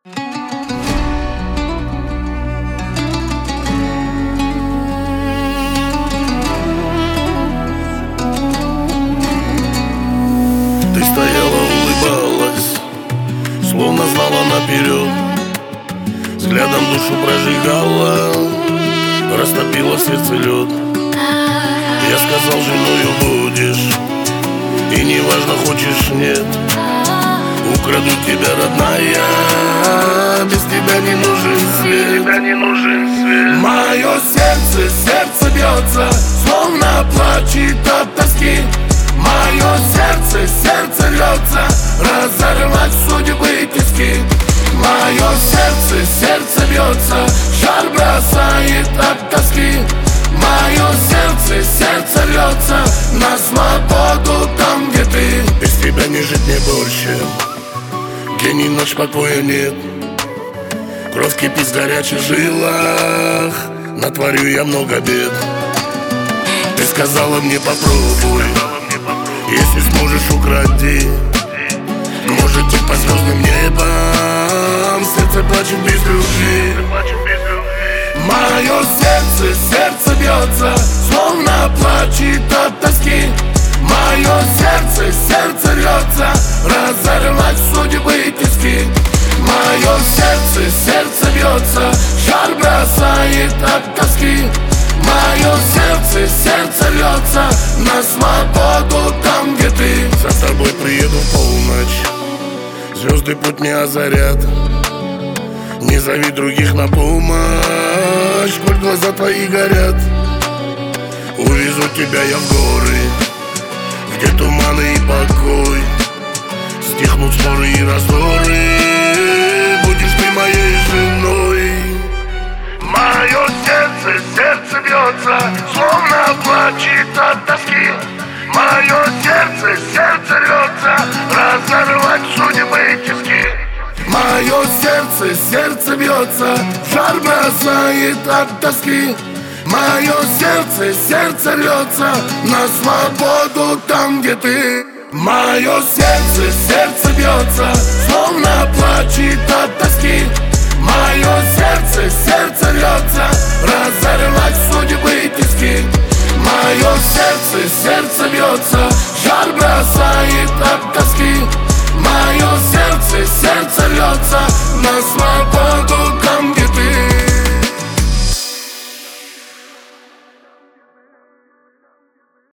Ты стояла, улыбалась, словно знала наперед, взглядом душу прожигала, растопила в сердце лед. Я сказал, женою будешь, и неважно, хочешь, нет. Украду тебя, родная, без тебя не нужен свет. Мое сердце бьется, словно плачет от тоски. Мое сердце рвется, разорвать судьбы тиски. Мое сердце бьется, жар бросает от тоски. Мое сердце рвется на свободу там, где ты. Без тебя не жить мне больше, день и ночь покоя нет. Кровь кипит в горячих жилах, натворю я много бед. Ты сказала мне попробуй, если сможешь, укради. Может быть, по звездным небам сердце плачет без любви. Мое сердце бьется, словно плачет от тоски. Мое сердце рвется, разорвать судьбы тиски. Мое сердце бьется, жар бросает от тоски. Мое сердце рвется на свободу там, где ты. За тобой приеду в полночь, звезды путь не озарят. Не зови других на помощь, коль глаза твои горят. Увезу тебя я в горы, где туманы и покой. Стихнут споры и раздоры, будешь ты моей женой. Мое сердце бьется, словно плачет от тоски. Мое сердце рвется, разорвать судьбы тиски. Мое сердце бьется, жар бросает от тоски. Мое сердце рвется на свободу там, где ты. Мое сердце бьется, словно плачет от тоски. Мое сердце рвется, разорвать судьбы тиски. Мое сердце бьется, жар бросает от тоски. Мое сердце рвется